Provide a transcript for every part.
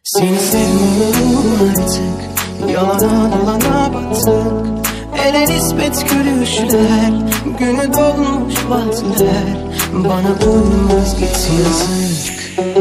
Seni sevmiyorum artık, yalana dolana battık. Ele nispet gülüşler, günü dolmuş vaatler. Bana uymaz git yazık.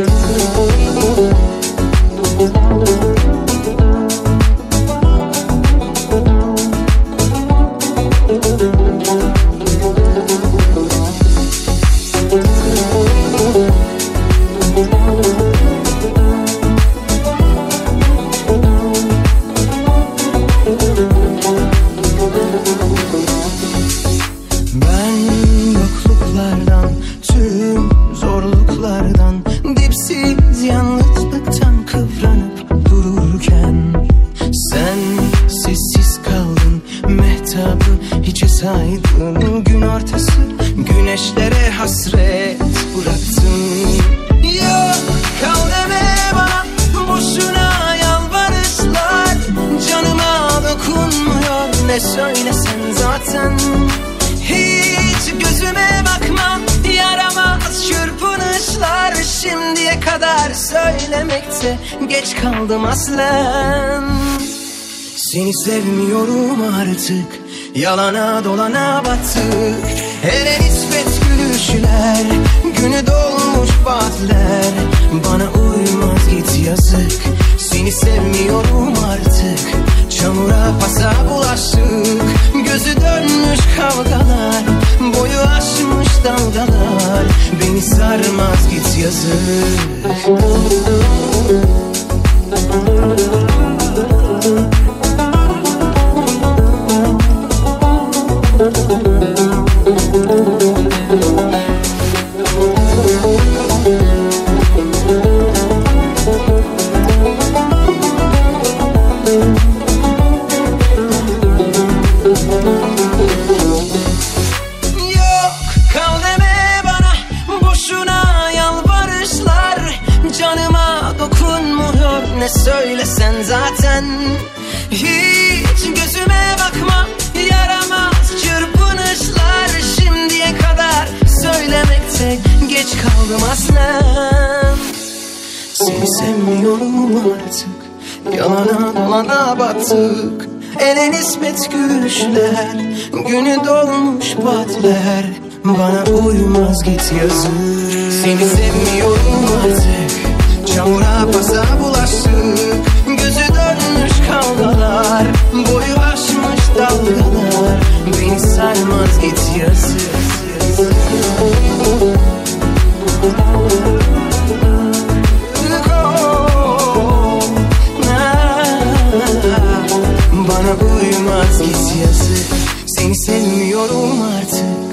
Ben yokluklardan, tüm zorluklardan, dipsiz yalnızlıktan kıvranıp dururken sen sessiz kaldın, mehtabı hiçe saydın. Gün ortası güneşlere hasret bıraktın. Yok kal deme bana, boşuna yalvarışlar. Canıma dokunmuyor, ne söylesen zaten. Hiç gözüme bakma, yaramaz çırpınışlar. Şimdiye kadar söylemekte geç kaldım aslen. Seni sevmiyorum artık, yalana dolana battık. Hele nispet gülüşler, günü dolmuş vaatler. Bana uymaz git yazık. Seni sevmiyorum artık, çamura pasa bulaştık. Gözü dönmüş kavgalar, boyu aşmış dalgalar. Beni sarmaz git yazık. Yok kal deme bana, boşuna yalvarışlar. Canıma dokunmuyor, ne söylesen zaten. Hiç gözüme bakma, yaramaz çırpınışlar. Şimdiye kadar söylemekte geç kaldım aslen. Seni sevmiyorum artık, yalana dolana battık. Ele nispet gülüşler, günü dolmuş vaatler. Bana uymaz git yazık. Seni sevmiyorum artık, çamura pasa bulaştık. Gözü dönmüş kavgalar, boyu aşmış dalgalar. Beni sarmaz git yazık. Bana uymaz git yazık. Seni sevmiyorum artık,